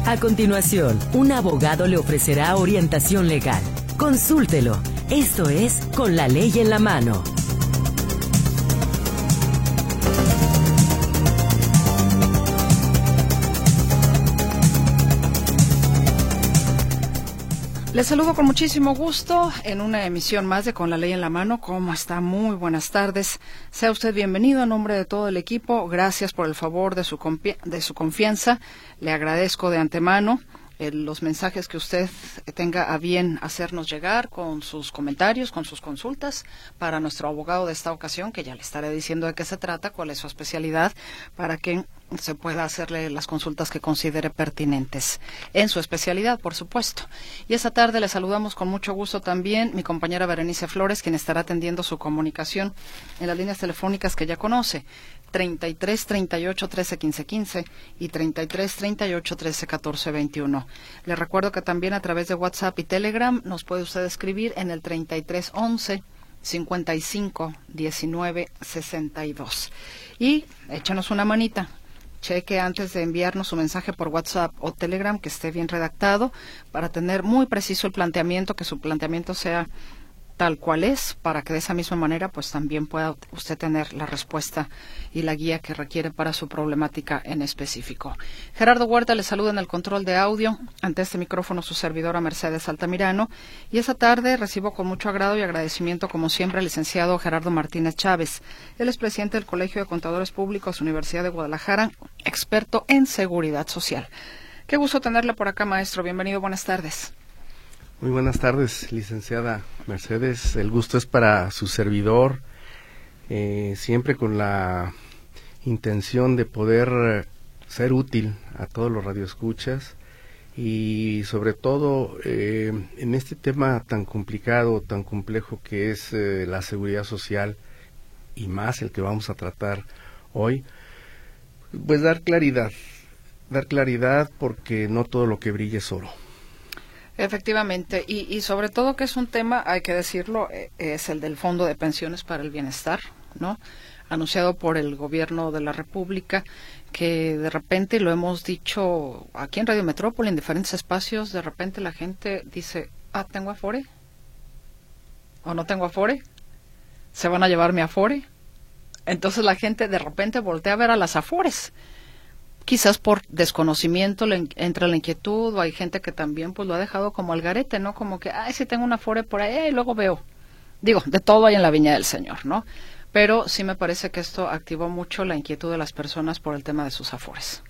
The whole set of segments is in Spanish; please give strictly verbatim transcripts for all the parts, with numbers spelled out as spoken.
A continuación, un abogado le ofrecerá orientación legal. Consúltelo. Esto es Con la Ley en la Mano. Les saludo con muchísimo gusto en una emisión más de Con la Ley en la Mano. ¿Cómo está? Muy buenas tardes. Sea usted bienvenido en nombre de todo el equipo. Gracias por el favor de su, confi- de su confianza. Le agradezco de antemano eh, los mensajes que usted tenga a bien hacernos llegar con sus comentarios, con sus consultas para nuestro abogado de esta ocasión, que ya le estaré diciendo de qué se trata, cuál es su especialidad, para que se pueda hacerle las consultas que considere pertinentes en su especialidad, por supuesto. Y esta tarde le saludamos con mucho gusto también mi compañera Berenice Flores, quien estará atendiendo su comunicación en las líneas telefónicas que ya conoce, treinta y tres, treinta y ocho, trece, quince, quince y treinta y tres, treinta y ocho, trece, catorce, veintiuno. Le recuerdo que también a través de WhatsApp y Telegram nos puede usted escribir en el treinta y tres, once, cincuenta y cinco, diecinueve, sesenta y dos. Y échanos una manita. Cheque antes de enviarnos su mensaje por WhatsApp o Telegram que esté bien redactado para tener muy preciso el planteamiento, que su planteamiento sea tal cual es, para que de esa misma manera pues también pueda usted tener la respuesta y la guía que requiere para su problemática en específico. Gerardo Huerta le saluda en el control de audio, ante este micrófono su servidora Mercedes Altamirano, y esta tarde recibo con mucho agrado y agradecimiento como siempre al licenciado Gerardo Martínez Chávez. Él es presidente del Colegio de Contadores Públicos, Universidad de Guadalajara, experto en seguridad social. Qué gusto tenerle por acá, maestro. Bienvenido, buenas tardes. Muy buenas tardes, licenciada Mercedes. El gusto es para su servidor, eh, siempre con la intención de poder ser útil a todos los radioescuchas y sobre todo eh, en este tema tan complicado, tan complejo que es eh, la seguridad social y más el que vamos a tratar hoy, pues dar claridad, dar claridad porque no todo lo que brilla es oro. Efectivamente, y, y sobre todo que es un tema, hay que decirlo, eh, es el del Fondo de Pensiones para el Bienestar, ¿no? Anunciado por el Gobierno de la República, que de repente, lo hemos dicho aquí en Radio Metrópoli, en diferentes espacios, de repente la gente dice, ah, ¿tengo Afore? ¿O no tengo Afore? ¿Se van a llevar mi Afore? Entonces la gente de repente voltea a ver a las Afores. Quizás por desconocimiento le entra la inquietud, o hay gente que también pues lo ha dejado como al garete, ¿no? Como que, ay, si tengo una Afore por ahí, y luego veo. Digo, de todo hay en la viña del Señor, ¿no? Pero sí me parece que esto activó mucho la inquietud de las personas por el tema de sus Afores.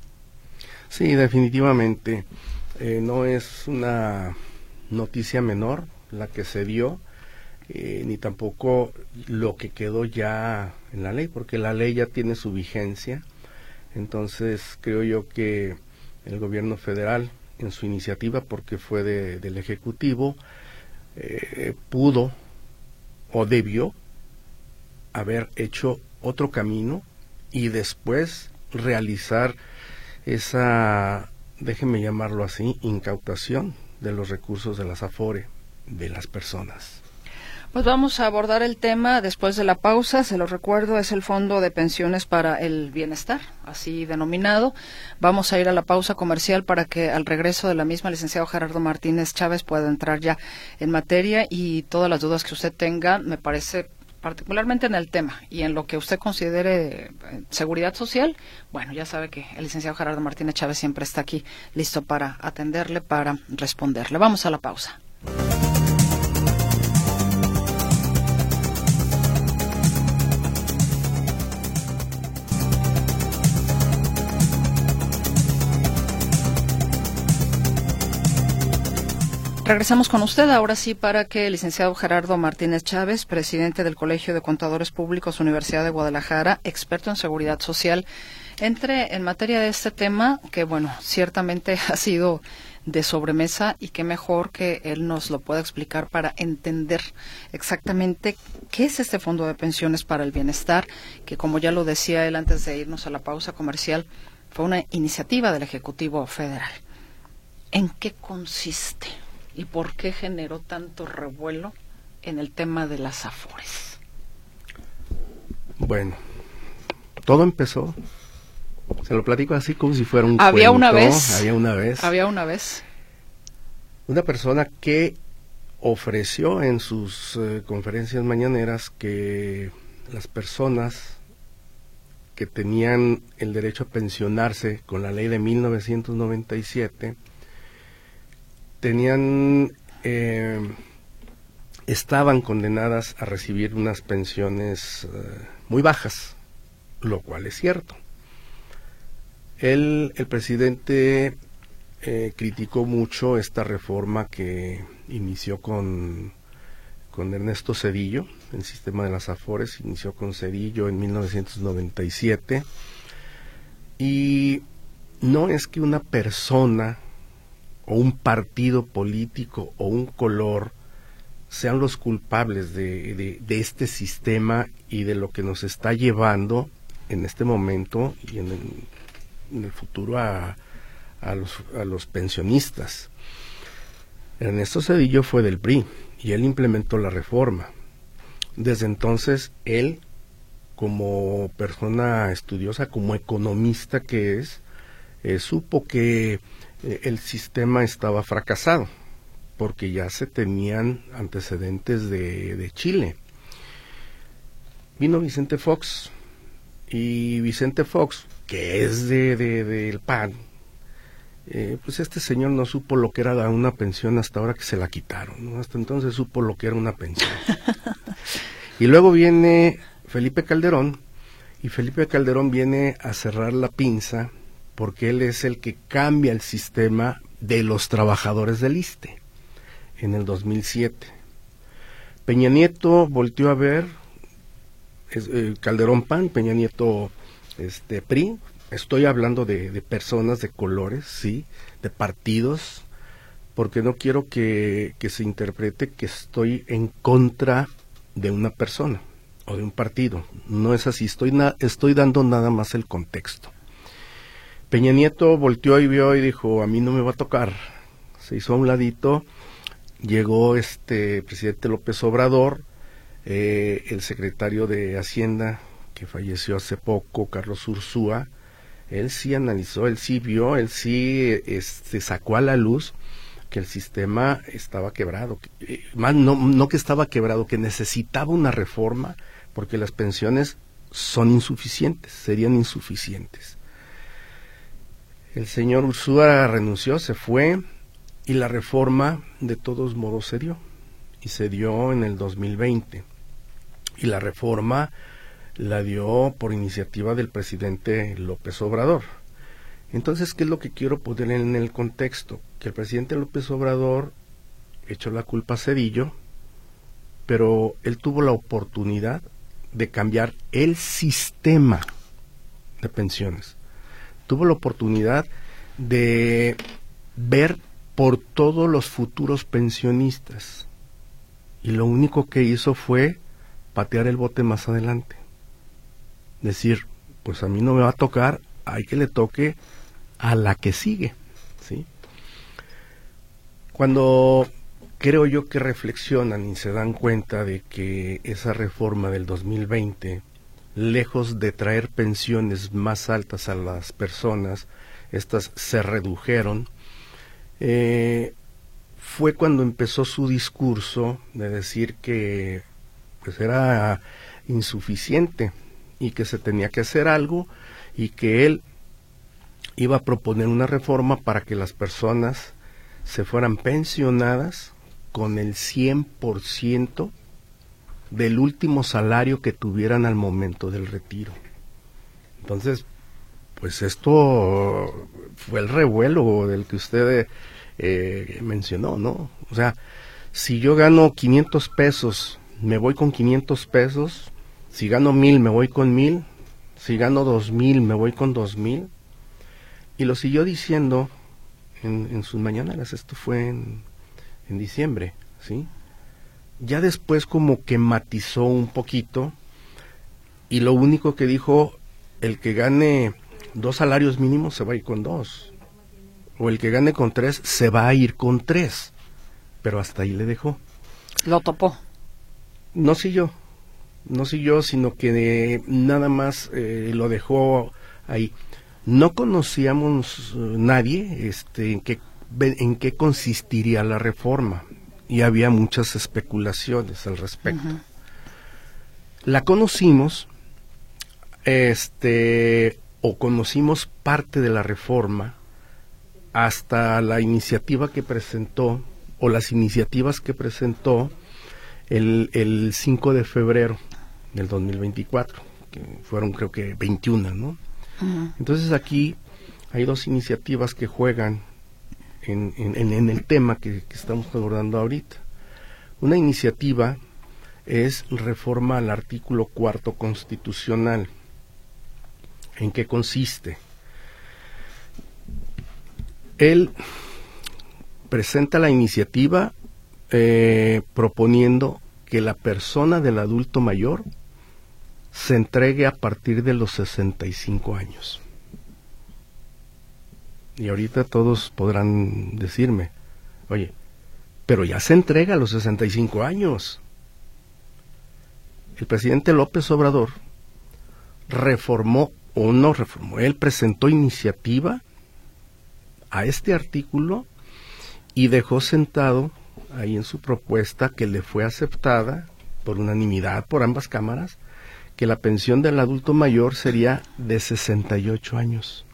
Sí, definitivamente. Eh, no es una noticia menor la que se dio, eh, ni tampoco lo que quedó ya en la ley, porque la ley ya tiene su vigencia. Entonces creo yo que el gobierno federal en su iniciativa, porque fue de, del Ejecutivo, eh, pudo o debió haber hecho otro camino y después realizar esa, déjenme llamarlo así, incautación de los recursos de las Afore de las personas. Pues vamos a abordar el tema después de la pausa. Se lo recuerdo, es el Fondo de Pensiones para el Bienestar, así denominado. Vamos a ir a la pausa comercial para que al regreso de la misma, el licenciado Gerardo Martínez Chávez pueda entrar ya en materia y todas las dudas que usted tenga, me parece, particularmente en el tema y en lo que usted considere seguridad social, bueno, ya sabe que el licenciado Gerardo Martínez Chávez siempre está aquí listo para atenderle, para responderle. Vamos a la pausa. Regresamos con usted ahora sí para que el licenciado Gerardo Martínez Chávez, presidente del Colegio de Contadores Públicos, Universidad de Guadalajara, experto en seguridad social, entre en materia de este tema que, bueno, ciertamente ha sido de sobremesa y qué mejor que él nos lo pueda explicar para entender exactamente qué es este Fondo de Pensiones para el Bienestar, que como ya lo decía él antes de irnos a la pausa comercial, fue una iniciativa del Ejecutivo Federal. ¿En qué consiste? ¿Y por qué generó tanto revuelo en el tema de las Afores? Bueno, todo empezó Se lo platico así como si fuera un Había cuento. una vez. Había una vez. Había una vez. Una persona que ofreció en sus eh, conferencias mañaneras que las personas que tenían el derecho a pensionarse con la ley de mil novecientos noventa y siete tenían eh, estaban condenadas a recibir unas pensiones eh, muy bajas, lo cual es cierto. Él, el presidente eh, criticó mucho esta reforma que inició con, con Ernesto Zedillo, el sistema de las Afores, inició con Zedillo en mil novecientos noventa y siete, y no es que una persona o un partido político o un color sean los culpables de, de, de este sistema y de lo que nos está llevando en este momento y en el, en el futuro a, a, los, a los pensionistas. Ernesto Zedillo fue del P R I y él implementó la reforma. Desde entonces, él, como persona estudiosa, como economista que es, eh, supo que eh, el sistema estaba fracasado, porque ya se tenían antecedentes de, de Chile. Vino Vicente Fox, y Vicente Fox, que es de, de, del P A N, eh, pues este señor no supo lo que era una pensión hasta ahora que se la quitaron, ¿no? Hasta entonces supo lo que era una pensión. Y luego viene Felipe Calderón, y Felipe Calderón viene a cerrar la pinza, porque él es el que cambia el sistema de los trabajadores del ISSSTE en el dos mil siete. Peña Nieto volteó a ver, es, eh, Calderón P A N, Peña Nieto este, P R I. Estoy hablando de, de personas de colores, sí, de partidos, porque no quiero que, que se interprete que estoy en contra de una persona o de un partido. No es así, estoy, na, estoy dando nada más el contexto. Peña Nieto volteó y vio y dijo, a mí no me va a tocar. Se hizo a un ladito, llegó este presidente López Obrador, eh, el secretario de Hacienda, que falleció hace poco, Carlos Ursúa. Él sí analizó, él sí vio, él sí este, sacó a la luz que el sistema estaba quebrado, eh, más no, no que estaba quebrado, que necesitaba una reforma, porque las pensiones son insuficientes, serían insuficientes. El señor Ursúa renunció, se fue, y la reforma de todos modos se dio, y se dio en el dos mil veinte, y la reforma la dio por iniciativa del presidente López Obrador. Entonces, ¿qué es lo que quiero poner en el contexto? Que el presidente López Obrador echó la culpa a Zedillo, pero él tuvo la oportunidad de cambiar el sistema de pensiones. Tuvo la oportunidad de ver por todos los futuros pensionistas, y lo único que hizo fue patear el bote más adelante. Decir, pues a mí no me va a tocar, hay que le toque a la que sigue, ¿sí? Cuando creo yo que reflexionan y se dan cuenta de que esa reforma del dos mil veinte, lejos de traer pensiones más altas a las personas, estas se redujeron, eh, fue cuando empezó su discurso de decir que pues era insuficiente y que se tenía que hacer algo, y que él iba a proponer una reforma para que las personas se fueran pensionadas con el cien por ciento del último salario que tuvieran al momento del retiro. Entonces, pues esto fue el revuelo del que usted eh, mencionó, ¿no? O sea, si yo gano quinientos pesos, me voy con quinientos pesos. Si gano mil, me voy con mil. Si gano dos mil, me voy con dos mil. Y lo siguió diciendo en, en sus mañaneras. Esto fue en, en diciembre, ¿sí? Ya después como que matizó un poquito, y lo único que dijo, el que gane dos salarios mínimos se va a ir con dos. O el que gane con tres se va a ir con tres. Pero hasta ahí le dejó. Lo topó. No siguió. No siguió, sino que eh, nada más eh, lo dejó ahí. no conocíamos uh, nadie este, en qué, en qué consistiría la reforma, y había muchas especulaciones al respecto. Uh-huh. La conocimos, este, o conocimos parte de la reforma hasta la iniciativa que presentó, o las iniciativas que presentó el, el cinco de febrero del dos mil veinticuatro, que fueron creo que veintiuno, ¿no? Uh-huh. Entonces aquí hay dos iniciativas que juegan en, en, en el tema que, que estamos abordando ahorita. Una iniciativa es reforma al artículo cuarto constitucional. ¿En qué consiste? Él presenta la iniciativa eh, proponiendo que la persona del adulto mayor se entregue a partir de los sesenta y cinco años. Y ahorita todos podrán decirme, oye, pero ya se entrega a los sesenta y cinco años. El presidente López Obrador reformó, o no reformó, él presentó iniciativa a este artículo y dejó sentado ahí en su propuesta, que le fue aceptada por unanimidad por ambas cámaras, que la pensión del adulto mayor sería de sesenta y ocho años.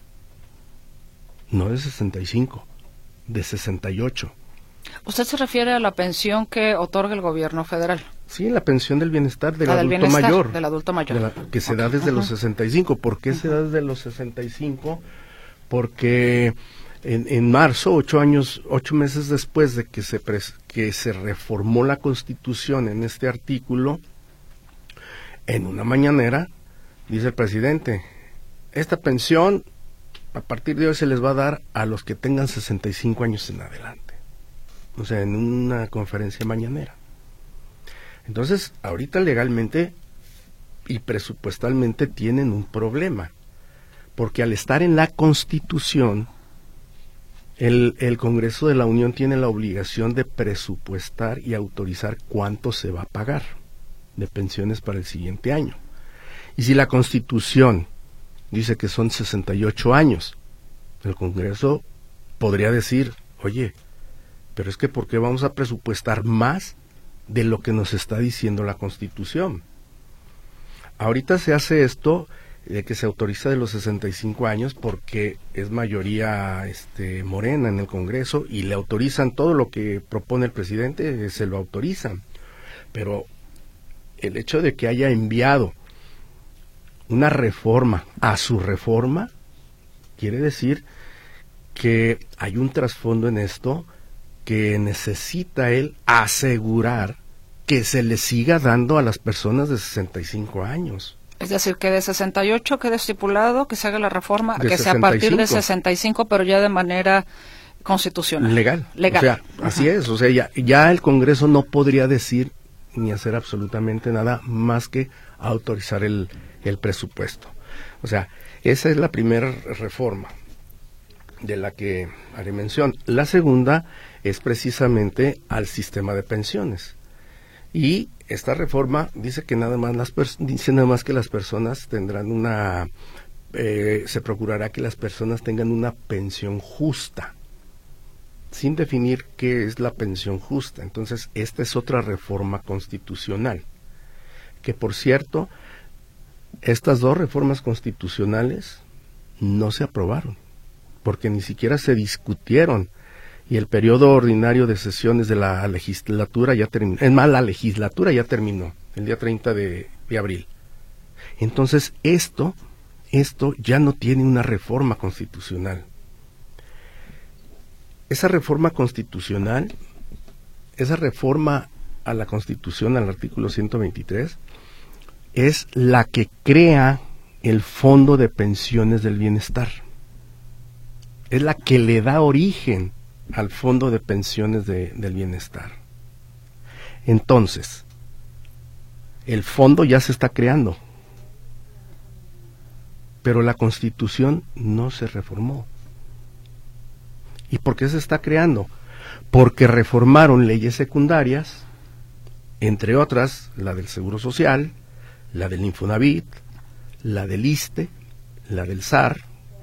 No de sesenta y cinco, de sesenta y ocho. ¿Usted se refiere a la pensión que otorga el gobierno federal? Sí, la pensión del bienestar del, ah, adulto, del bienestar, mayor, del adulto mayor. de la, que se okay. da desde uh-huh. los sesenta y cinco. ¿Por qué uh-huh. se da desde los sesenta y cinco? Porque en, en marzo, ocho años, ocho meses después de que se, pres, que se reformó la Constitución en este artículo, en una mañanera, dice el presidente, esta pensión a partir de hoy se les va a dar a los que tengan sesenta y cinco años en adelante. O sea, en una conferencia mañanera. Entonces, ahorita legalmente y presupuestalmente tienen un problema, porque al estar en la Constitución, el, el Congreso de la Unión tiene la obligación de presupuestar y autorizar cuánto se va a pagar de pensiones para el siguiente año. Y si la Constitución dice que son sesenta y ocho años, el Congreso podría decir, oye, pero es que ¿por qué vamos a presupuestar más de lo que nos está diciendo la Constitución? Ahorita se hace esto de que se autoriza de los sesenta y cinco años porque es mayoría este, morena en el Congreso y le autorizan todo lo que propone el presidente, se lo autorizan. Pero el hecho de que haya enviado una reforma a su reforma quiere decir que hay un trasfondo en esto, que necesita él asegurar que se le siga dando a las personas de sesenta y cinco años. Es decir, que de sesenta y ocho quede estipulado que se haga la reforma, de que sea a partir de sesenta y cinco, pero ya de manera constitucional. Legal. Legal. O sea, uh-huh. así es. O sea, ya, ya el Congreso no podría decir ni hacer absolutamente nada más que autorizar el, el presupuesto. O sea, esa es la primera reforma de la que haré mención. La segunda es precisamente al sistema de pensiones. Y esta reforma dice que nada más las pers- dice nada más que las personas tendrán una eh, se procurará que las personas tengan una pensión justa, sin definir qué es la pensión justa. Entonces, esta es otra reforma constitucional, que por cierto, estas dos reformas constitucionales no se aprobaron, porque ni siquiera se discutieron, y el periodo ordinario de sesiones de la legislatura ya terminó. Es más, la legislatura ya terminó, el día treinta de abril. Entonces, esto, esto ya no tiene una reforma constitucional. Esa reforma constitucional, esa reforma a la Constitución, al artículo ciento veintitrés, es la que crea el Fondo de Pensiones del Bienestar. Es la que le da origen al Fondo de Pensiones de, del Bienestar. Entonces, el fondo ya se está creando, pero la Constitución no se reformó. ¿Y por qué se está creando? Porque reformaron leyes secundarias, entre otras, la del Seguro Social, la del Infonavit, la del ISSSTE, la del S A R,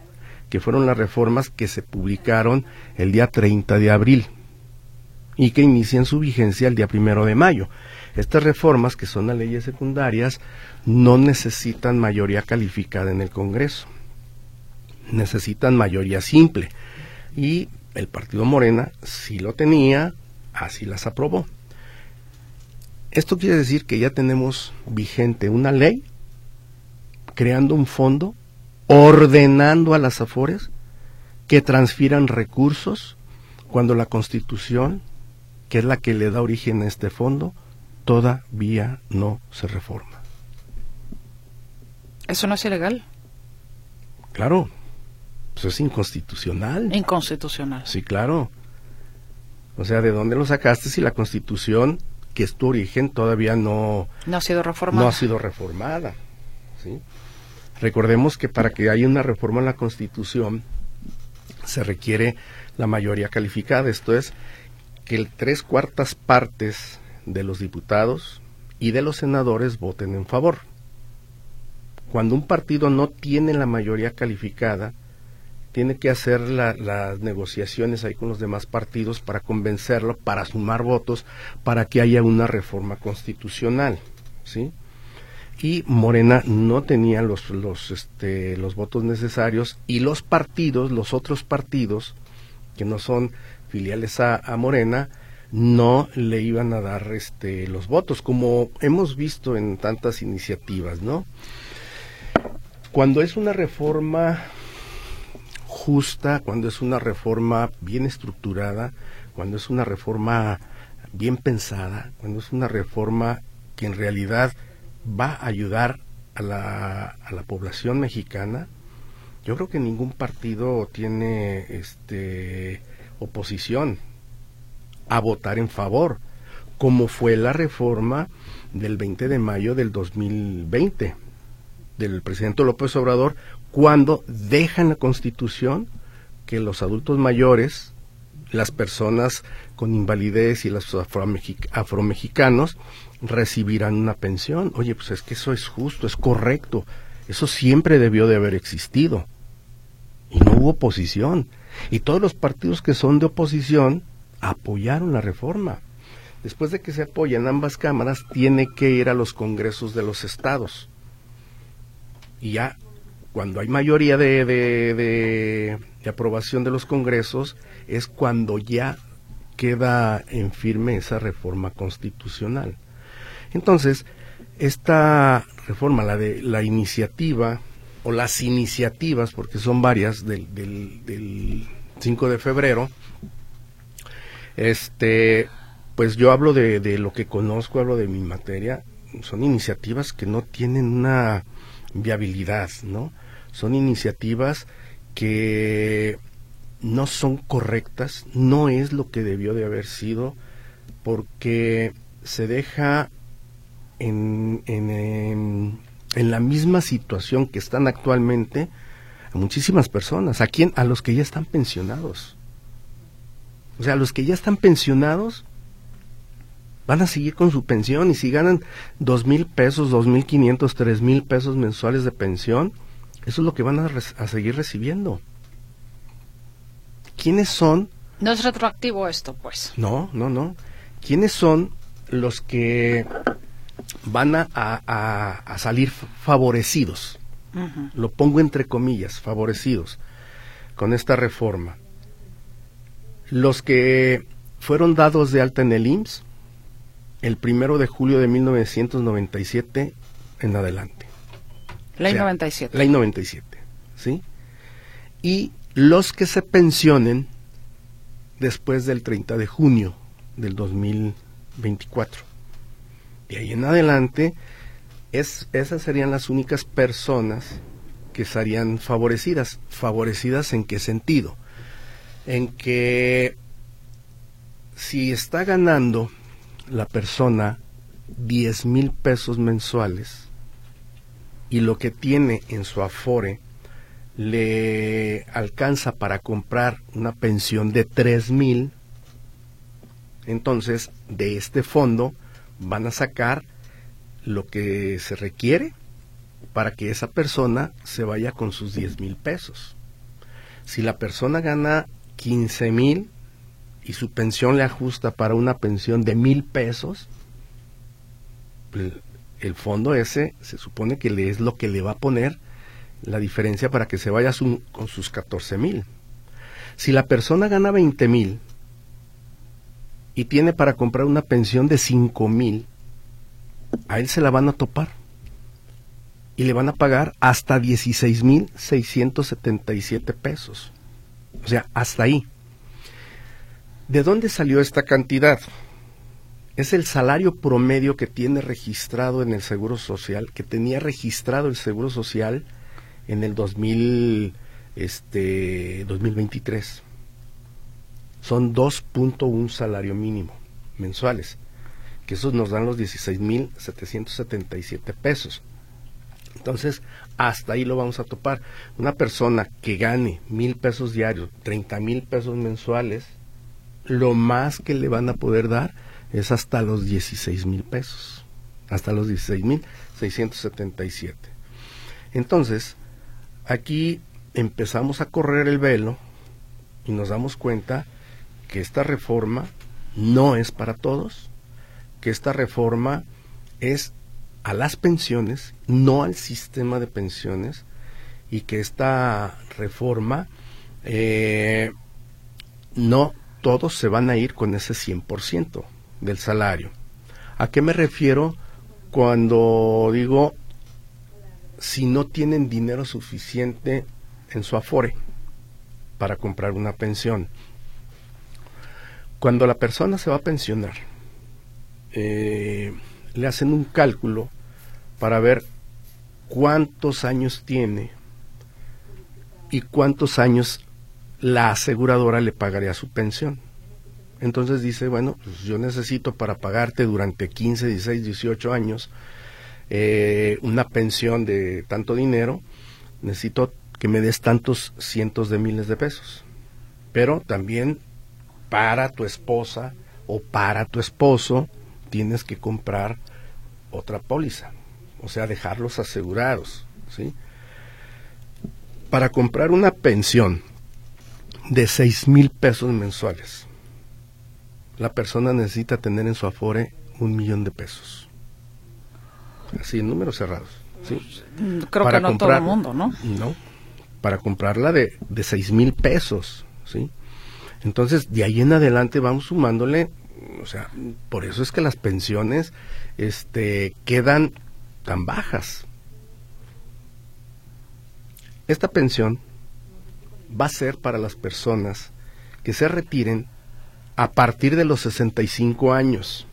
que fueron las reformas que se publicaron el día treinta de abril y que inician su vigencia el día primero de mayo. Estas reformas, que son las leyes secundarias, no necesitan mayoría calificada en el Congreso, necesitan mayoría simple, y el partido Morena sí lo tenía, así las aprobó. Esto quiere decir que ya tenemos vigente una ley, creando un fondo, ordenando a las Afores que transfieran recursos cuando la Constitución, que es la que le da origen a este fondo, todavía no se reforma. ¿Eso no es ilegal? Claro, pues es inconstitucional. Inconstitucional. Sí, claro. O sea, ¿de dónde lo sacaste si la Constitución, que es tu origen, todavía no, no ha sido reformada? No ha sido reformada, ¿sí? Recordemos que para que haya una reforma en la Constitución se requiere la mayoría calificada, esto es, que el tres cuartas partes de los diputados y de los senadores voten en favor. Cuando un partido no tiene la mayoría calificada, tiene que hacer la, las negociaciones ahí con los demás partidos para convencerlo, para sumar votos, para que haya una reforma constitucional, ¿sí? Y Morena no tenía los los este los votos necesarios, y los partidos, los otros partidos que no son filiales a, a Morena, no le iban a dar este los votos, como hemos visto en tantas iniciativas, ¿no? Cuando es una reforma justa, cuando es una reforma bien estructurada, cuando es una reforma bien pensada, cuando es una reforma que en realidad va a ayudar a la, a la población mexicana, yo creo que ningún partido tiene este oposición a votar en favor, como fue la reforma del veinte de mayo del dos mil veinte del presidente López Obrador, cuando deja en la Constitución que los adultos mayores, las personas con invalidez y los afromexic- afromexicanos recibirán una pensión. Oye, pues es que eso es justo, es correcto, eso siempre debió de haber existido, y no hubo oposición, y todos los partidos que son de oposición apoyaron la reforma. Después de que se apoya en ambas cámaras, tiene que ir a los congresos de los estados, y ya cuando hay mayoría de, de, de, de aprobación de los congresos, es cuando ya queda en firme esa reforma constitucional. Entonces, esta reforma, la de la iniciativa, o las iniciativas, porque son varias, del, del, del cinco de febrero, este, pues yo hablo de, de lo que conozco, hablo de mi materia, son iniciativas que no tienen una viabilidad, ¿no? Son iniciativas que no son correctas, no es lo que debió de haber sido, porque se deja en, en, en, en la misma situación que están actualmente a muchísimas personas, a quien, a los que ya están pensionados. O sea, los que ya están pensionados van a seguir con su pensión, y si ganan dos mil pesos, dos mil quinientos, tres mil pesos mensuales de pensión, eso es lo que van a, res- a seguir recibiendo. ¿Quiénes son? No es retroactivo esto, pues. No, no, no. ¿Quiénes son los que van a, a, a salir favorecidos? Uh-huh. Lo pongo entre comillas, favorecidos, con esta reforma. Los que fueron dados de alta en el I M S S el primero de julio de mil novecientos noventa y siete en adelante. Ley O sea, noventa y siete. Ley noventa y siete, ¿sí? Y los que se pensionen después del treinta de junio del dos mil veinticuatro. De ahí en adelante, es, esas serían las únicas personas que serían favorecidas. ¿Favorecidas en qué sentido? En que si está ganando la persona diez mil pesos mensuales y lo que tiene en su Afore le alcanza para comprar una pensión de tres mil, entonces de este fondo van a sacar lo que se requiere para que esa persona se vaya con sus diez mil pesos. Si la persona gana quince mil y su pensión le ajusta para una pensión de mil pesos, el, el fondo ese se supone que le es lo que le va a poner la diferencia para que se vaya su, con sus catorce mil. Si la persona gana veinte mil y tiene para comprar una pensión de cinco mil, a él se la van a topar y le van a pagar hasta dieciséis mil seiscientos setenta y siete pesos. O sea, hasta ahí. ¿De dónde salió esta cantidad? Es el salario promedio que tiene registrado en el Seguro Social, que tenía registrado el Seguro Social en el dos mil, este, dos mil veintitrés. Son dos punto uno salario mínimo mensuales, que esos nos dan los dieciséis mil setecientos setenta y siete pesos. Entonces, hasta ahí lo vamos a topar. Una persona que gane mil pesos diarios, treinta mil pesos mensuales, lo más que le van a poder dar es hasta los dieciséis mil pesos, hasta los dieciséis mil seiscientos setenta y siete. Entonces, aquí empezamos a correr el velo y nos damos cuenta que esta reforma no es para todos, que esta reforma es a las pensiones, no al sistema de pensiones, y que esta reforma eh, no todos se van a ir con ese cien por ciento del salario. ¿A qué me refiero cuando digo si no tienen dinero suficiente en su Afore para comprar una pensión? Cuando la persona se va a pensionar, eh, le hacen un cálculo para ver cuántos años tiene y cuántos años la aseguradora le pagaría su pensión. Entonces dice, bueno, pues yo necesito para pagarte durante quince, dieciséis, dieciocho años eh, una pensión de tanto dinero, necesito que me des tantos cientos de miles de pesos. Pero también para tu esposa o para tu esposo tienes que comprar otra póliza, o sea, dejarlos asegurados, ¿sí? Para comprar una pensión de seis mil pesos mensuales, la persona necesita tener en su Afore un millón de pesos. Así, en números cerrados, ¿sí? Creo para que no comprar, todo el mundo, ¿no? No, para comprarla de, de seis mil pesos, ¿sí? Entonces, de ahí en adelante vamos sumándole, o sea, por eso es que las pensiones este, quedan tan bajas. Esta pensión va a ser para las personas que se retiren a partir de los sesenta y cinco años.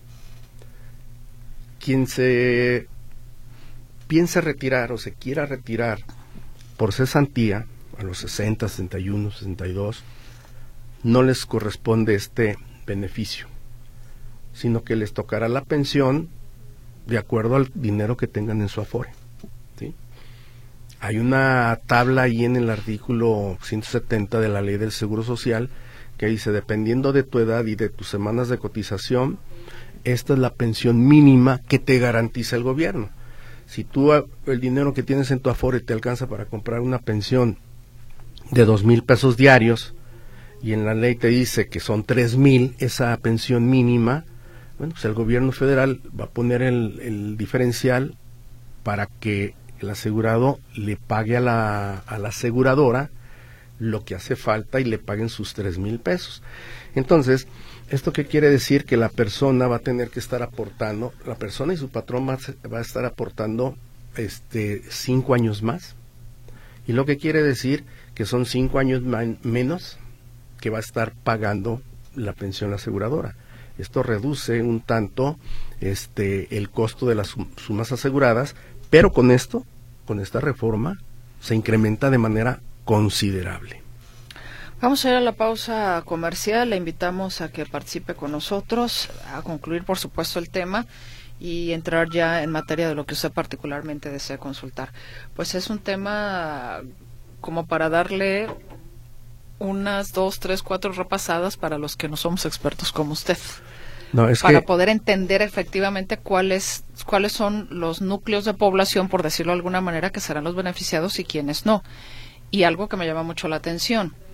Quien se piense retirar o se quiera retirar por cesantía a los sesenta, sesenta y uno, sesenta y dos, no les corresponde este beneficio, sino que les tocará la pensión de acuerdo al dinero que tengan en su Afore, ¿sí? Hay una tabla ahí en el artículo ciento setenta de la Ley del Seguro Social que dice, dependiendo de tu edad y de tus semanas de cotización, esta es la pensión mínima que te garantiza el gobierno. Si tú el dinero que tienes en tu Afore te alcanza para comprar una pensión de dos mil pesos diarios, y en la ley te dice que son tres mil, esa pensión mínima, bueno, pues el gobierno federal va a poner el, el diferencial para que el asegurado le pague a la, a la aseguradora lo que hace falta y le paguen sus tres mil pesos. Entonces, ¿esto qué quiere decir? Que la persona va a tener que estar aportando, la persona y su patrón va a, va a estar aportando este cinco años más. Y lo que quiere decir que son cinco años man, menos que va a estar pagando la pensión aseguradora. Esto reduce un tanto este el costo de las sum, sumas aseguradas, pero con esto, con esta reforma, se incrementa de manera considerable. Vamos a ir a la pausa comercial, le invitamos a que participe con nosotros, a concluir por supuesto el tema y entrar ya en materia de lo que usted particularmente desea consultar. Pues es un tema como para darle unas dos, tres, cuatro repasadas para los que no somos expertos como usted. No, es para que... poder entender efectivamente cuáles cuáles son los núcleos de población, por decirlo de alguna manera, que serán los beneficiados y quiénes no. Y algo que me llama mucho la atención,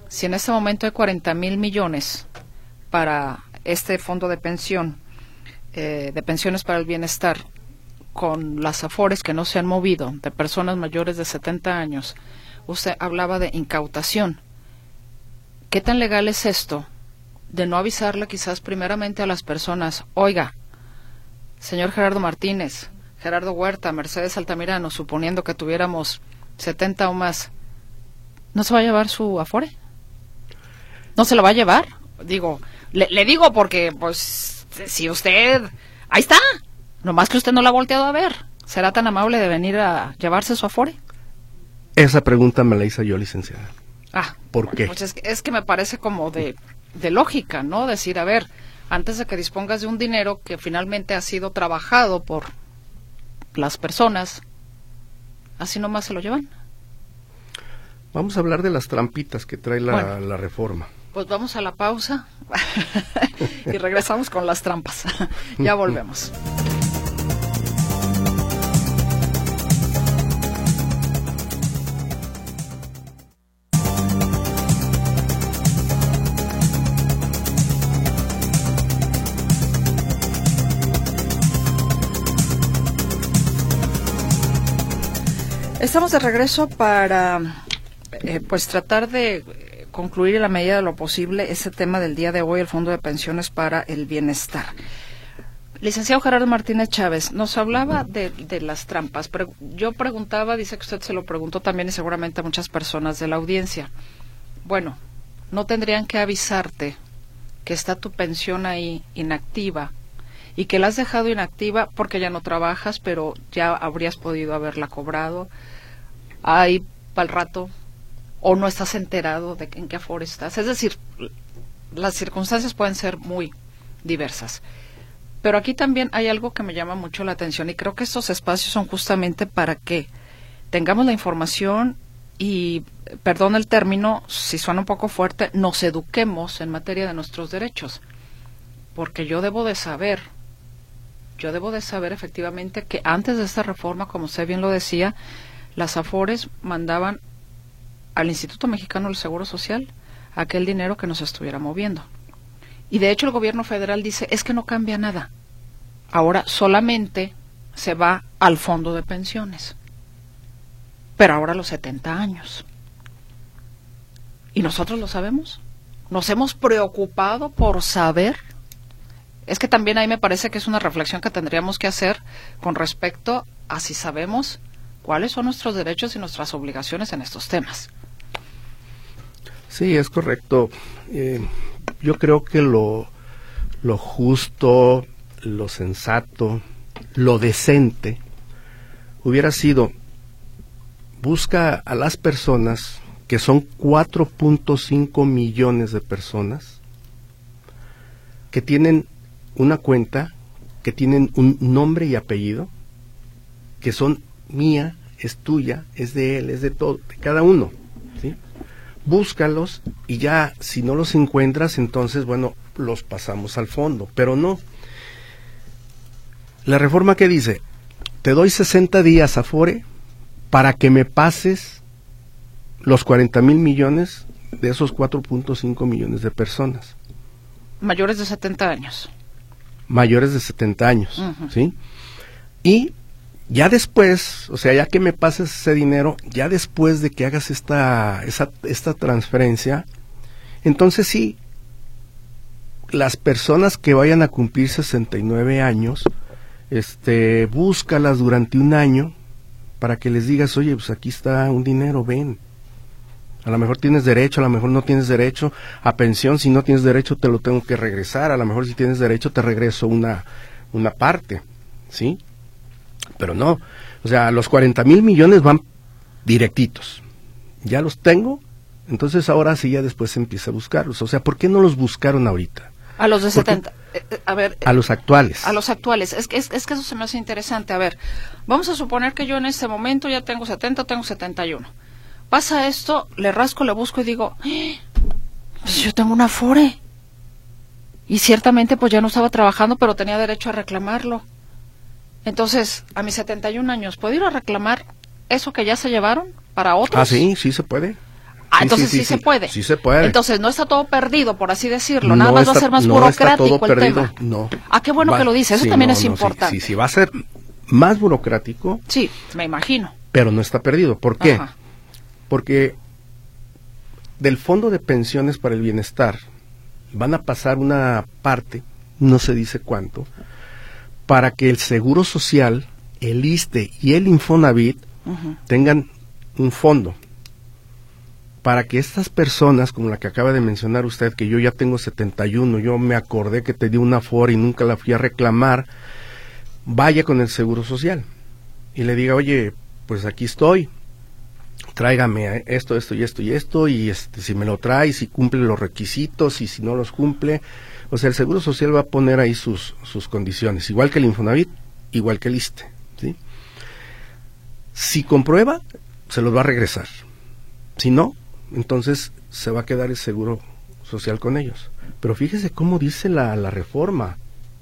si en este momento hay cuarenta mil millones para este fondo de pensión, eh, de pensiones para el bienestar, con las afores que no se han movido, de personas mayores de setenta años, usted hablaba de incautación. ¿Qué tan legal es esto de no avisarle quizás primeramente a las personas, oiga, señor Gerardo Martínez, Gerardo Huerta, Mercedes Altamirano, suponiendo que tuviéramos setenta o más, ¿no se va a llevar su afore? ¿No se lo va a llevar? Digo, le, le digo porque, pues, si usted, ahí está, nomás que usted no la ha volteado a ver, ¿será tan amable de venir a llevarse su afore? Esa pregunta me la hice yo, licenciada. Ah, ¿por qué? Pues es, que, es que me parece como de, de lógica, ¿no? Decir, a ver, antes de que dispongas de un dinero que finalmente ha sido trabajado por las personas, así nomás se lo llevan. Vamos a hablar de las trampitas que trae la, bueno, la reforma. Pues vamos a la pausa y regresamos con las trampas. Ya volvemos. Estamos de regreso para eh, pues tratar de concluir en la medida de lo posible ese tema del día de hoy, el Fondo de Pensiones para el Bienestar. Licenciado Gerardo Martínez Chávez, nos hablaba de, de las trampas. Pre- yo preguntaba, dice que usted se lo preguntó también y seguramente a muchas personas de la audiencia. Bueno, ¿no tendrían que avisarte que está tu pensión ahí inactiva y que la has dejado inactiva porque ya no trabajas, pero ya habrías podido haberla cobrado ahí para el rato, o no estás enterado de en qué afore estás? Es decir, las circunstancias pueden ser muy diversas. Pero aquí también hay algo que me llama mucho la atención y creo que estos espacios son justamente para que tengamos la información y, perdón el término, si suena un poco fuerte, nos eduquemos en materia de nuestros derechos. Porque yo debo de saber, yo debo de saber efectivamente que antes de esta reforma, como usted bien lo decía, las afores mandaban al Instituto Mexicano del Seguro Social aquel dinero que nos estuviera moviendo. Y de hecho el gobierno federal dice, es que no cambia nada. Ahora solamente se va al fondo de pensiones. Pero ahora a los setenta años. ¿Y nosotros lo sabemos? ¿Nos hemos preocupado por saber? Es que también ahí me parece que es una reflexión que tendríamos que hacer con respecto a si sabemos cuáles son nuestros derechos y nuestras obligaciones en estos temas. Sí, es correcto. Eh, yo creo que lo, lo justo, lo sensato, lo decente hubiera sido: busca a las personas, que son cuatro punto cinco millones de personas, que tienen una cuenta, que tienen un nombre y apellido, que son mía, es tuya, es de él, es de todo, de cada uno, ¿sí? Búscalos y ya, si no los encuentras, entonces, bueno, los pasamos al fondo, pero no. La reforma que dice, te doy sesenta días, Afore, para que me pases los cuarenta mil millones de esos cuatro punto cinco millones de personas. Mayores de setenta años. Mayores de setenta años, uh-huh. ¿sí? Y ya después, o sea, ya que me pases ese dinero, ya después de que hagas esta, esa, esta transferencia, entonces sí, las personas que vayan a cumplir sesenta y nueve años, este, búscalas durante un año para que les digas, oye, pues aquí está un dinero, ven. A lo mejor tienes derecho, a lo mejor no tienes derecho a pensión. Si no tienes derecho, te lo tengo que regresar. A lo mejor si tienes derecho, te regreso una, una parte, ¿sí? Pero no, o sea, los cuarenta mil millones van directitos. Ya los tengo, entonces ahora sí ya después se empieza a buscarlos. O sea, ¿por qué no los buscaron ahorita? A los de setenta. Eh, a ver. A los actuales. A los actuales. Es que, es, es que eso se me hace interesante. A ver, vamos a suponer que yo en este momento ya tengo setenta, tengo setenta y uno. Pasa esto, le rasco, le busco y digo, ¡eh! Pues yo tengo una Afore. Y ciertamente pues ya no estaba trabajando, pero tenía derecho a reclamarlo. Entonces, a mis setenta y un años, ¿puedo ir a reclamar eso que ya se llevaron para otros? Ah, sí, sí se puede. Ah, entonces sí, sí, sí se sí, puede. Sí se puede. Entonces no está todo perdido, por así decirlo. No Nada más está, va a ser más no burocrático está todo el perdido, tema. No. Ah, qué bueno va, que lo dice. Eso sí, también no, es no, importante. Sí, sí, sí, va a ser más burocrático. Sí, me imagino. Pero no está perdido. ¿Por qué? Ajá. Porque del Fondo de Pensiones para el Bienestar van a pasar una parte, no se dice cuánto, para que el Seguro Social, el ISSSTE y el Infonavit uh-huh. tengan un fondo para que estas personas, como la que acaba de mencionar usted, que yo ya tengo setenta y uno, yo me acordé que te di una Afore y nunca la fui a reclamar, vaya con el Seguro Social y le diga, oye, pues aquí estoy, tráigame esto, esto y esto y esto, y este, si me lo trae, si cumple los requisitos, y si no los cumple, o sea, el Seguro Social va a poner ahí sus, sus condiciones, igual que el Infonavit, igual que el ISSSTE, ¿sí? Si comprueba, se los va a regresar. Si no, entonces se va a quedar el Seguro Social con ellos. Pero fíjese cómo dice la, la reforma.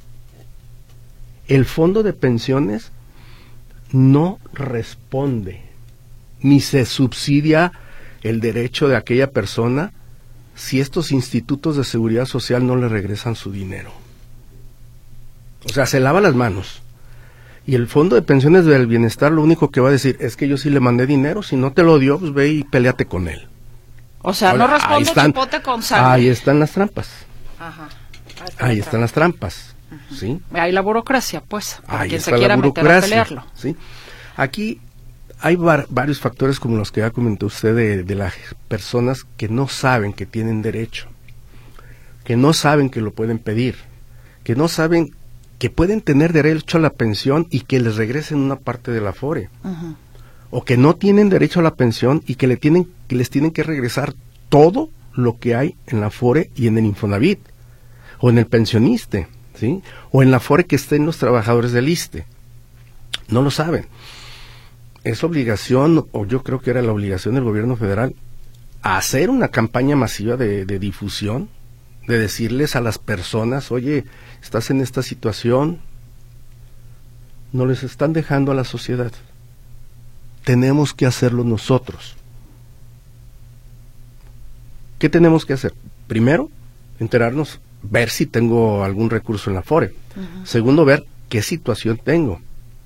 El Fondo de Pensiones no responde, ni se subsidia el derecho de aquella persona si estos institutos de seguridad social no le regresan su dinero. O sea, se lava las manos. Y el Fondo de Pensiones del Bienestar lo único que va a decir es que yo sí le mandé dinero, si no te lo dio, pues ve y peleate con él. O sea, ahora, no responde están, chipote con sangre. Ahí están las trampas. Ajá. Ahí, está ahí están las trampas. Uh-huh. ¿Sí? Hay la burocracia, pues, para ahí quien está se quiera la meter a pelearlo. ¿Sí? Aquí hay var- varios factores como los que ya comentó usted de, de las personas que no saben que tienen derecho, que no saben que lo pueden pedir, que no saben que pueden tener derecho a la pensión y que les regresen una parte de la Afore, uh-huh. o que no tienen derecho a la pensión y que le tienen que les tienen que regresar todo lo que hay en la Afore y en el Infonavit, o en el pensioniste, ¿sí? O en la Afore que estén los trabajadores del ISSSTE. No lo saben. Es obligación, o yo creo que era la obligación del gobierno federal, a hacer una campaña masiva de, de difusión, de decirles a las personas, oye, estás en esta situación, no les están dejando a la sociedad. Tenemos que hacerlo nosotros. ¿Qué tenemos que hacer? Primero, enterarnos, ver si tengo algún recurso en la Afore. Uh-huh. Segundo, ver qué situación tengo.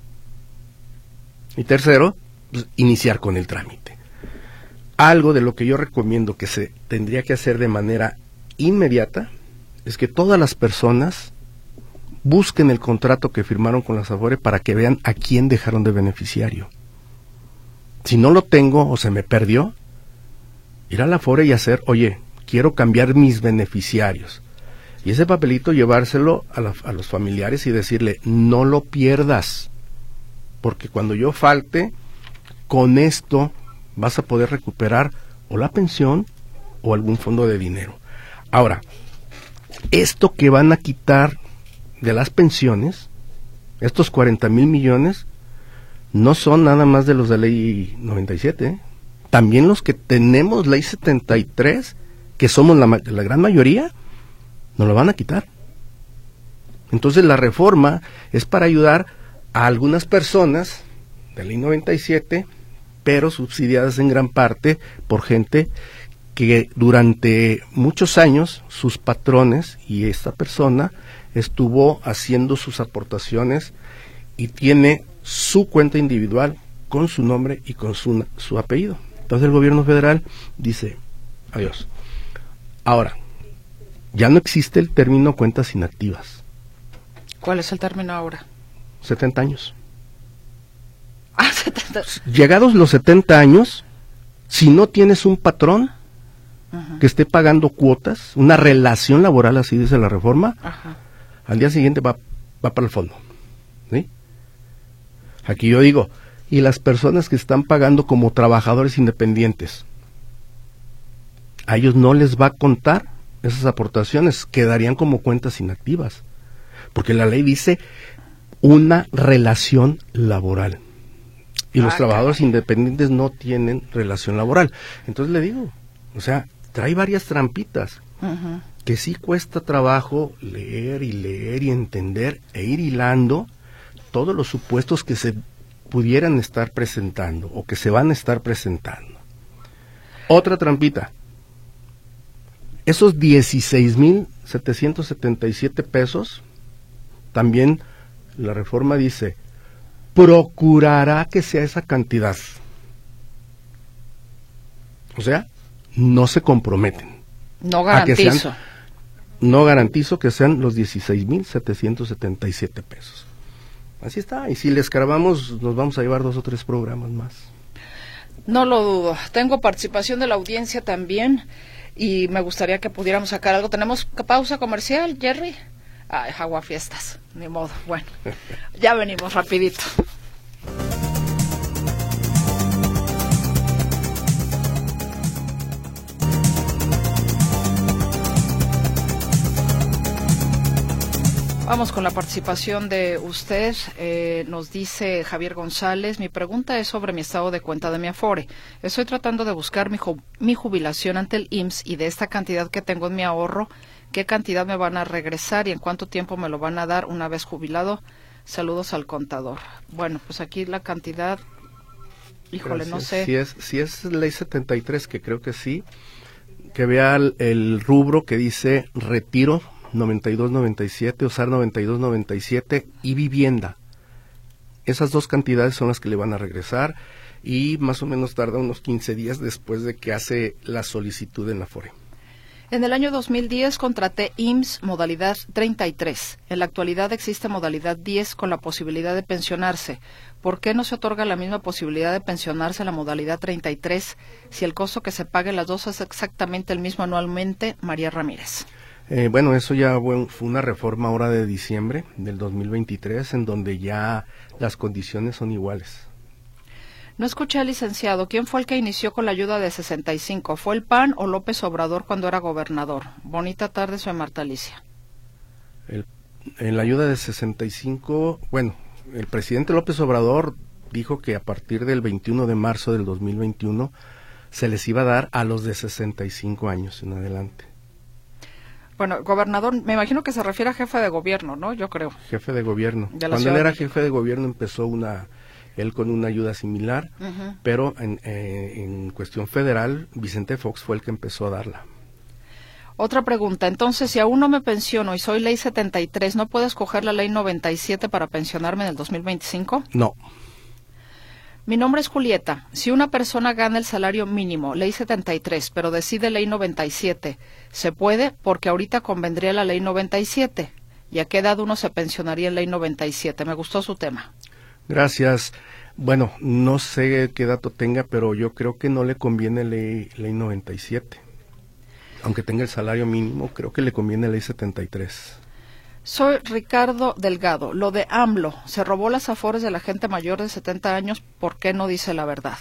Y tercero, pues, iniciar con el trámite. Algo de lo que yo recomiendo que se tendría que hacer de manera inmediata es que todas las personas busquen el contrato que firmaron con las Afore para que vean a quién dejaron de beneficiario. Si no lo tengo o se me perdió, ir a la Afore y hacer, oye, quiero cambiar mis beneficiarios. Y ese papelito llevárselo a, la, a los familiares y decirle, no lo pierdas, porque cuando yo falte, con esto vas a poder recuperar o la pensión o algún fondo de dinero. Ahora, esto que van a quitar de las pensiones, estos cuarenta mil millones, no son nada más de los de ley noventa y siete, ¿eh? También los que tenemos ley setenta y tres, que somos la, la gran mayoría, nos lo van a quitar. Entonces la reforma es para ayudar a algunas personas de ley noventa y siete, pero subsidiadas en gran parte por gente que durante muchos años sus patrones y esta persona estuvo haciendo sus aportaciones y tiene su cuenta individual con su nombre y con su, su apellido. Entonces el gobierno federal dice, adiós. Ahora, ya no existe el término cuentas inactivas. ¿Cuál es el término ahora? setenta años. Ah, setenta. Llegados los setenta años, si no tienes un patrón uh-huh. que esté pagando cuotas, una relación laboral, así dice la reforma, uh-huh. al día siguiente va, va para el fondo. ¿Sí? Aquí yo digo, y las personas que están pagando como trabajadores independientes, a ellos no les va a contar esas aportaciones, quedarían como cuentas inactivas, porque la ley dice una relación laboral, y ah, los trabajadores claro. independientes no tienen relación laboral. Entonces le digo, o sea, trae varias trampitas, uh-huh. que sí cuesta trabajo leer y leer y entender e ir hilando todos los supuestos que se pudieran estar presentando o que se van a estar presentando. Otra trampita. Esos dieciséis mil setecientos setenta y siete pesos, también la reforma dice, procurará que sea esa cantidad. O sea, no se comprometen. No garantizo. Sean, no garantizo que sean los dieciséis mil setecientos setenta y siete pesos. Así está, y si le escarbamos, nos vamos a llevar dos o tres programas más. No lo dudo. Tengo participación de la audiencia también y me gustaría que pudiéramos sacar algo. ¿Tenemos pausa comercial, Jerry? Ay, aguafiestas, ni modo. Bueno, ya venimos rapidito. Vamos con la participación de usted. Eh, nos dice Javier González, mi pregunta es sobre mi estado de cuenta de mi Afore. Estoy tratando de buscar mi, ju mi jubilación ante el I M S S y de esta cantidad que tengo en mi ahorro, ¿qué cantidad me van a regresar y en cuánto tiempo me lo van a dar una vez jubilado? Saludos al contador. Bueno, pues aquí la cantidad, híjole, Gracias. no sé. Si es, si es ley setenta y tres, que creo que sí, que vea el, el rubro que dice retiro noventa y dos noventa y siete, usar noventa y dos noventa y siete y vivienda. Esas dos cantidades son las que le van a regresar y más o menos tarda unos quince días después de que hace la solicitud en la Afore. En el año dos mil diez contraté I M S S modalidad treinta y tres. En la actualidad existe modalidad diez con la posibilidad de pensionarse. ¿Por qué no se otorga la misma posibilidad de pensionarse en la modalidad treinta y tres si el costo que se pague en las dos es exactamente el mismo anualmente? María Ramírez. Eh, bueno, eso ya fue una reforma ahora de diciembre del dos mil veintitrés, en donde ya las condiciones son iguales. No escuché al licenciado. ¿Quién fue el que inició con la ayuda de sesenta y cinco? ¿Fue el P A N o López Obrador cuando era gobernador? Bonita tarde, soy Marta Alicia. El, en la ayuda de sesenta y cinco, bueno, el presidente López Obrador dijo que a partir del veintiuno de marzo del dos mil veintiuno se les iba a dar a los de sesenta y cinco años en adelante. Bueno, gobernador, me imagino que se refiere a jefe de gobierno, ¿no? Yo creo. Jefe de gobierno. De Cuando él era jefe de gobierno empezó una, él con una ayuda similar, uh-huh. pero en, eh, en cuestión federal, Vicente Fox fue el que empezó a darla. Otra pregunta, entonces, si aún no me pensiono y soy ley setenta y tres, ¿no puedo escoger la ley noventa y siete para pensionarme en el dos mil veinticinco? No. Mi nombre es Julieta. Si una persona gana el salario mínimo, ley setenta y tres, pero decide ley noventa y siete, ¿se puede? Porque ahorita convendría la ley noventa y siete. ¿Y a qué edad uno se pensionaría en ley noventa y siete? Me gustó su tema. Gracias. Bueno, no sé qué dato tenga, pero yo creo que no le conviene ley, ley noventa y siete. Aunque tenga el salario mínimo, creo que le conviene ley setenta y tres. Soy Ricardo Delgado. Lo de AMLO, se robó las afores de la gente mayor de setenta años, ¿por qué no dice la verdad?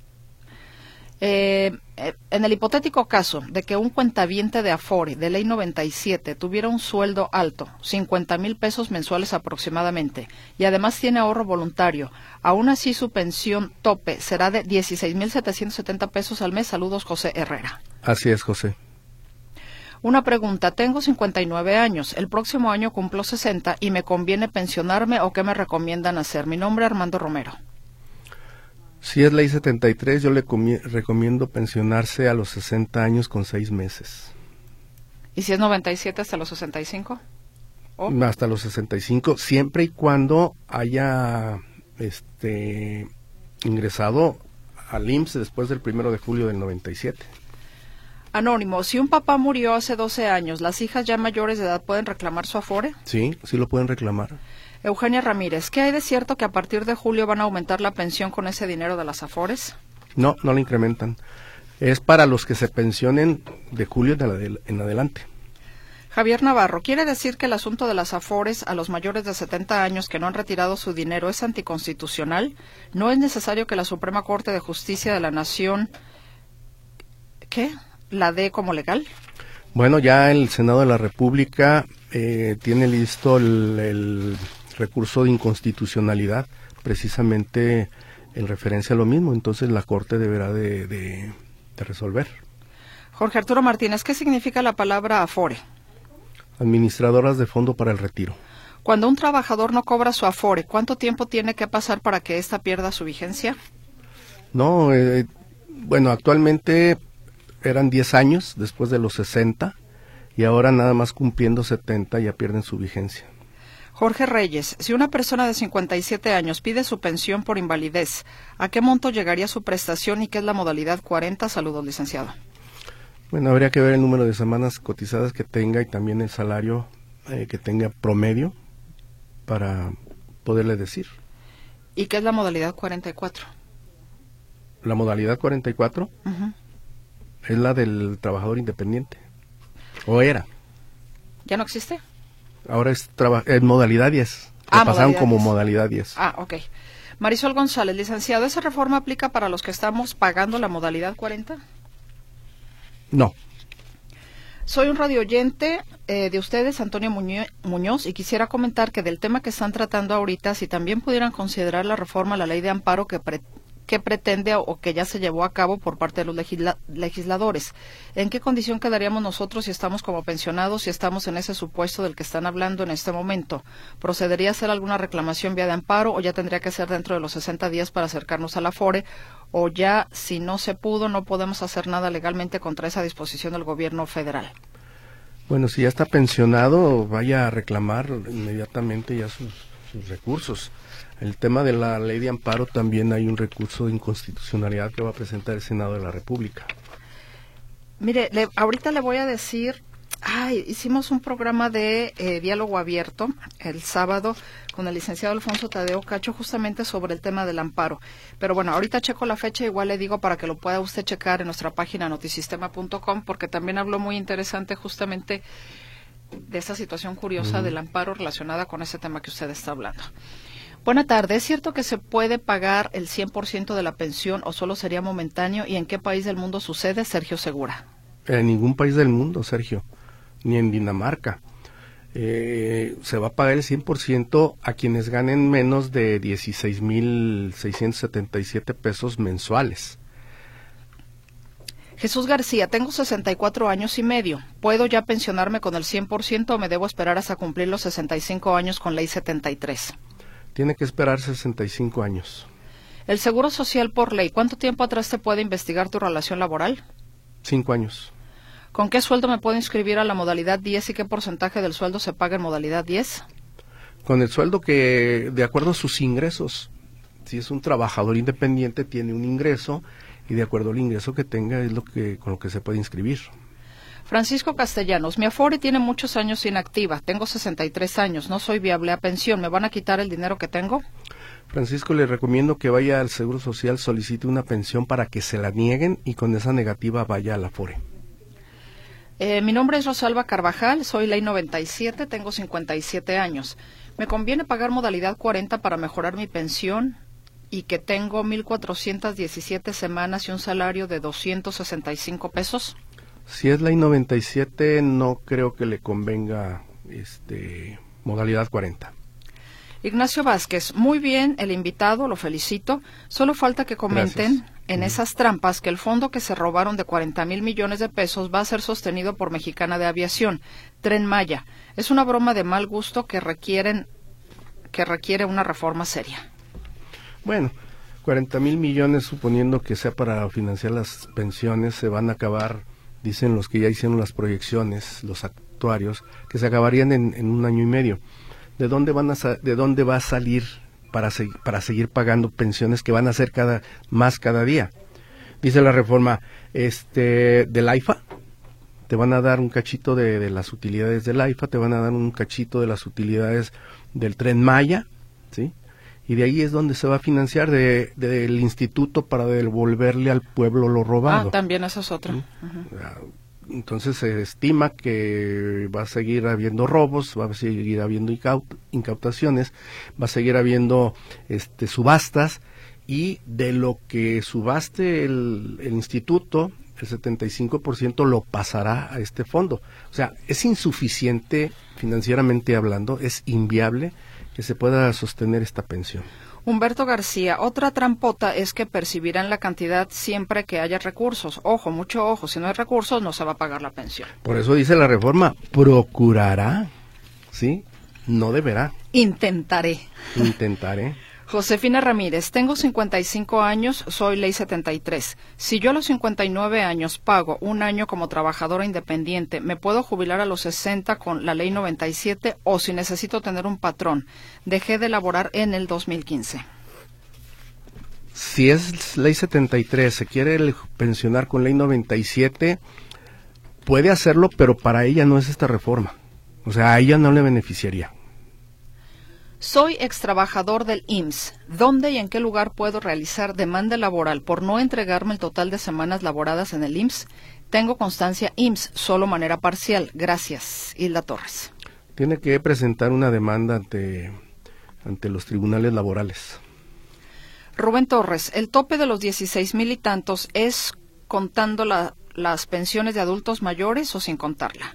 Eh, eh, en el hipotético caso de que un cuentaviente de afore de ley noventa y siete tuviera un sueldo alto, cincuenta mil pesos mensuales aproximadamente, y además tiene ahorro voluntario, aún así su pensión tope será de dieciséis mil setecientos setenta pesos al mes. Saludos, José Herrera. Así es, José. Una pregunta, tengo cincuenta y nueve años, el próximo año cumplo sesenta y me conviene pensionarme o qué me recomiendan hacer. Mi nombre es Armando Romero. Si es ley setenta y tres, yo le recomiendo pensionarse a los sesenta años con seis meses. ¿Y si es noventa y siete hasta los sesenta y cinco? ¿Oh? Hasta los sesenta y cinco, siempre y cuando haya este ingresado al I M S S después del primero de julio del noventa y siete. Anónimo, si un papá murió hace doce años, ¿las hijas ya mayores de edad pueden reclamar su afore? Sí, sí lo pueden reclamar. Eugenia Ramírez, ¿qué hay de cierto que a partir de julio van a aumentar la pensión con ese dinero de las afores? No, no la incrementan. Es para los que se pensionen de julio en adelante. Javier Navarro, ¿quiere decir que el asunto de las afores a los mayores de setenta años que no han retirado su dinero es anticonstitucional? ¿No es necesario que la Suprema Corte de Justicia de la Nación, ¿qué?, la dé como legal? Bueno, ya el Senado de la República eh, tiene listo el, el recurso de inconstitucionalidad, precisamente en referencia a lo mismo, entonces la Corte deberá de, de, de resolver. Jorge Arturo Martínez, ¿qué significa la palabra afore? Administradoras de fondo para el retiro. Cuando un trabajador no cobra su afore, ¿cuánto tiempo tiene que pasar para que ésta pierda su vigencia? No, eh, bueno, actualmente eran diez años después de los sesenta y ahora nada más cumpliendo setenta ya pierden su vigencia. Jorge Reyes, si una persona de cincuenta y siete años pide su pensión por invalidez, ¿a qué monto llegaría su prestación y qué es la modalidad cuarenta? Saludos, licenciado. Bueno, habría que ver el número de semanas cotizadas que tenga y también el salario eh, que tenga promedio para poderle decir. ¿Y qué es la modalidad cuarenta y cuatro? La modalidad cuarenta y cuatro Uh-huh. es la del trabajador independiente. O era. ¿Ya no existe? Ahora es traba- en modalidad diez. Ah, La pasaron modalidad como diez. modalidad diez. Ah, ok. Marisol González, licenciado, ¿esa reforma aplica para los que estamos pagando la modalidad cuarenta? No. Soy un radioyente eh, de ustedes, Antonio Muñe- Muñoz, y quisiera comentar que del tema que están tratando ahorita, si también pudieran considerar la reforma a la ley de amparo que, pre- que pretende o, o que ya se llevó a cabo por parte de los legisla- legisladores. ¿En qué condición quedaríamos nosotros si estamos como pensionados, si estamos en ese supuesto del que están hablando en este momento? ¿Procedería a hacer alguna reclamación vía de amparo o ya tendría que ser dentro de los sesenta días para acercarnos a la Afore? ¿O ya, si no se pudo, no podemos hacer nada legalmente contra esa disposición del gobierno federal? Bueno, si ya está pensionado, vaya a reclamar inmediatamente ya sus, sus recursos. El tema de la ley de amparo también hay un recurso de inconstitucionalidad que va a presentar el Senado de la República. Mire, le, ahorita le voy a decir, ay, hicimos un programa de eh, diálogo abierto el sábado con el licenciado Alfonso Tadeo Cacho justamente sobre el tema del amparo. Pero bueno, ahorita checo la fecha, igual le digo para que lo pueda usted checar en nuestra página notisistema punto com, porque también habló muy interesante justamente de esa situación curiosa uh-huh. del amparo relacionada con ese tema que usted está hablando. Buena tarde, ¿es cierto que se puede pagar el cien por ciento de la pensión o solo sería momentáneo? ¿Y en qué país del mundo sucede? Sergio Segura. En ningún país del mundo, Sergio, ni en Dinamarca. Eh, se va a pagar el cien por ciento a quienes ganen menos de dieciséis mil seiscientos setenta y siete pesos mensuales. Jesús García, tengo sesenta y cuatro años y medio. ¿Puedo ya pensionarme con el cien por ciento o me debo esperar hasta cumplir los sesenta y cinco años con ley setenta y tres? Tiene que esperar sesenta y cinco años. El Seguro Social por ley, ¿cuánto tiempo atrás te puede investigar tu relación laboral? Cinco años. ¿Con qué sueldo me puedo inscribir a la modalidad diez y qué porcentaje del sueldo se paga en modalidad diez? Con el sueldo que, de acuerdo a sus ingresos, si es un trabajador independiente, tiene un ingreso y de acuerdo al ingreso que tenga es lo que con lo que se puede inscribir. Francisco Castellanos, mi Afore tiene muchos años inactiva, tengo sesenta y tres años, no soy viable a pensión, ¿me van a quitar el dinero que tengo? Francisco, le recomiendo que vaya al Seguro Social, solicite una pensión para que se la nieguen y con esa negativa vaya a la Afore. Eh, mi nombre es Rosalba Carvajal, soy ley noventa y siete, tengo cincuenta y siete años. ¿Me conviene pagar modalidad cuarenta para mejorar mi pensión y que tengo mil cuatrocientas diecisiete semanas y un salario de doscientos sesenta y cinco pesos? Si es ley noventa y siete, no creo que le convenga este modalidad cuarenta. Ignacio Vázquez, muy bien el invitado, lo felicito. Solo falta que comenten Gracias. en uh-huh. esas trampas que el fondo que se robaron de cuarenta mil millones de pesos va a ser sostenido por Mexicana de Aviación, Tren Maya. Es una broma de mal gusto que requieren que requiere una reforma seria. Bueno, cuarenta mil millones, suponiendo que sea para financiar las pensiones, se van a acabar, dicen los que ya hicieron las proyecciones, los actuarios, que se acabarían en, en un año y medio. ¿De dónde van a de dónde va a salir para se para seguir pagando pensiones que van a ser cada más cada día? Dice la reforma, este del AIFA, te van a dar un cachito de, de las utilidades del AIFA, te van a dar un cachito de las utilidades del Tren Maya, ¿sí? Y de ahí es donde se va a financiar de, de, del instituto para devolverle al pueblo lo robado. Ah, también eso es otro. ¿Sí? Uh-huh. Entonces se estima que va a seguir habiendo robos, va a seguir habiendo incaut incautaciones, va a seguir habiendo este, subastas, y de lo que subaste el, el instituto, el setenta y cinco por ciento lo pasará a este fondo. O sea, es insuficiente financieramente hablando, es inviable que se pueda sostener esta pensión. Humberto García, otra trampota es que percibirán la cantidad siempre que haya recursos. Ojo, mucho ojo, si no hay recursos no se va a pagar la pensión. Por eso dice la reforma, procurará, ¿sí? No deberá. Intentaré. Intentaré. Josefina Ramírez, tengo cincuenta y cinco años, soy ley setenta y tres. Si yo a los cincuenta y nueve años pago un año como trabajadora independiente, ¿me puedo jubilar a los sesenta con la ley noventa y siete o si necesito tener un patrón? Dejé de laborar en el dos mil quince. Si es ley setenta y tres, se quiere pensionar con ley noventa y siete, puede hacerlo, pero para ella no es esta reforma. O sea, a ella no le beneficiaría. Soy extrabajador del I M S S. ¿Dónde y en qué lugar puedo realizar demanda laboral por no entregarme el total de semanas laboradas en el I M S S? Tengo constancia I M S S, solo manera parcial. Gracias. Hilda Torres. Tiene que presentar una demanda ante, ante los tribunales laborales. Rubén Torres, el tope de los dieciséis mil y tantos es contando la, las pensiones de adultos mayores o sin contarla.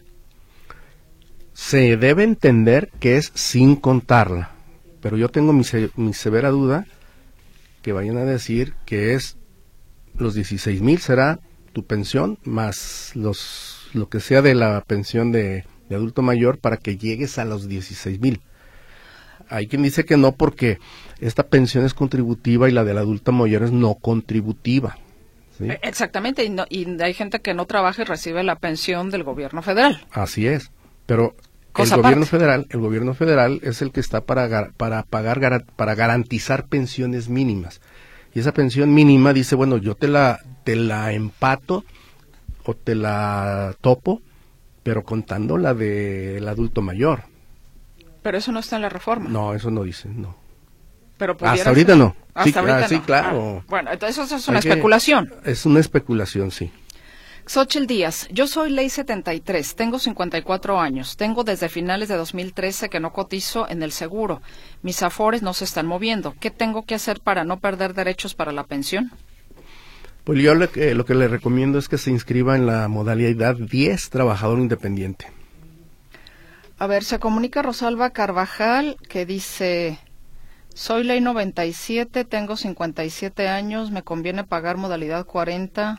Se debe entender que es sin contarla, pero yo tengo mi, se, mi severa duda que vayan a decir que es los dieciséis mil será tu pensión más los lo que sea de la pensión de, de adulto mayor para que llegues a los dieciséis mil. Hay quien dice que no porque esta pensión es contributiva y la del adulto mayor es no contributiva. ¿Sí? Exactamente, y, no, y hay gente que no trabaja y recibe la pensión del gobierno federal. Así es, pero Cosa el gobierno aparte. federal, el gobierno federal es el que está para para pagar para garantizar pensiones mínimas. Y esa pensión mínima dice, bueno, yo te la te la empato o te la topo, pero contando la del adulto mayor. Pero eso no está en la reforma. No, eso no dice, no. Pero hasta ahorita ser. no. Hasta sí, ahorita ah, sí, no. claro. Ah, bueno, entonces eso es una Hay que- especulación. Es una especulación, sí. Xochitl Díaz, yo soy ley setenta y tres, tengo cincuenta y cuatro años, tengo desde finales de dos mil trece que no cotizo en el seguro, mis afores no se están moviendo, ¿qué tengo que hacer para no perder derechos para la pensión? Pues yo le- eh, lo que le recomiendo es que se inscriba en la modalidad diez, trabajador independiente. A ver, se comunica Rosalba Carvajal que dice, soy ley noventa y siete, tengo cincuenta y siete años, me conviene pagar modalidad cuarenta.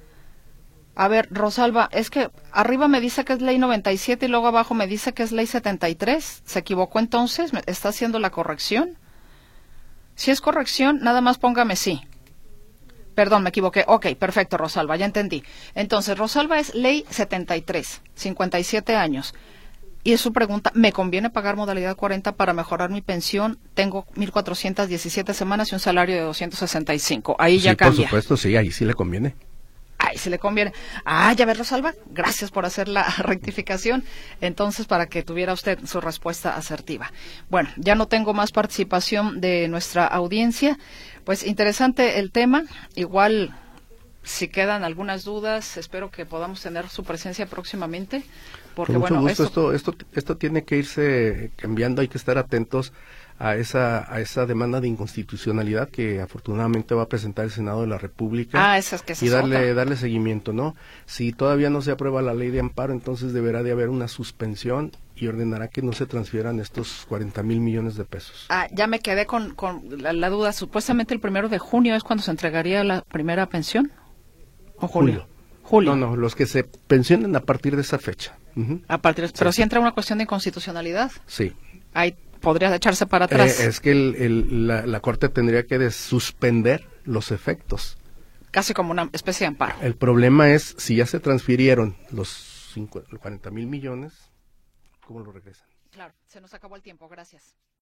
A ver, Rosalba, es que arriba me dice que es ley noventa y siete y luego abajo me dice que es ley setenta y tres. ¿Se equivocó entonces? ¿Me ¿Está haciendo la corrección? Si es corrección, nada más póngame sí. Perdón, me equivoqué. Ok, perfecto, Rosalba, ya entendí. Entonces, Rosalba es ley setenta y tres, cincuenta y siete años. Y es su pregunta, ¿me conviene pagar modalidad cuarenta para mejorar mi pensión? Tengo mil cuatrocientas diecisiete semanas y un salario de doscientos sesenta y cinco. Ahí ya Sí, cambia. por supuesto, sí, ahí sí le conviene. Ay, si le conviene. Ah, ya ves, Rosalba, gracias por hacer la rectificación. Entonces, para que tuviera usted su respuesta asertiva. Bueno, ya no tengo más participación de nuestra audiencia. Pues interesante el tema. Igual, si quedan algunas dudas, espero que podamos tener su presencia próximamente. Porque, Con mucho bueno, gusto, esto... esto, esto, esto tiene que irse cambiando, hay que estar atentos a esa, a esa demanda de inconstitucionalidad que afortunadamente va a presentar el Senado de la República. Ah, esa es que esa y es darle, otra. darle seguimiento, ¿no? Si todavía no se aprueba la ley de amparo, entonces deberá de haber una suspensión y ordenará que no se transfieran estos cuarenta mil millones de pesos. Ah, ya me quedé con, con la, la duda. Supuestamente el primero de junio es cuando se entregaría la primera pensión. ¿O julio? Julio. No, no, los que se pensionen a partir de esa fecha. Ujú. A partir, de- pero Sí. si entra una cuestión de inconstitucionalidad, Sí. ahí podría echarse para atrás. Eh, es que el, el, la, la Corte tendría que de suspender los efectos. Casi como una especie de amparo. El problema es, si ya se transfirieron los cuarenta mil millones, ¿cómo lo regresan? Claro, se nos acabó el tiempo, gracias.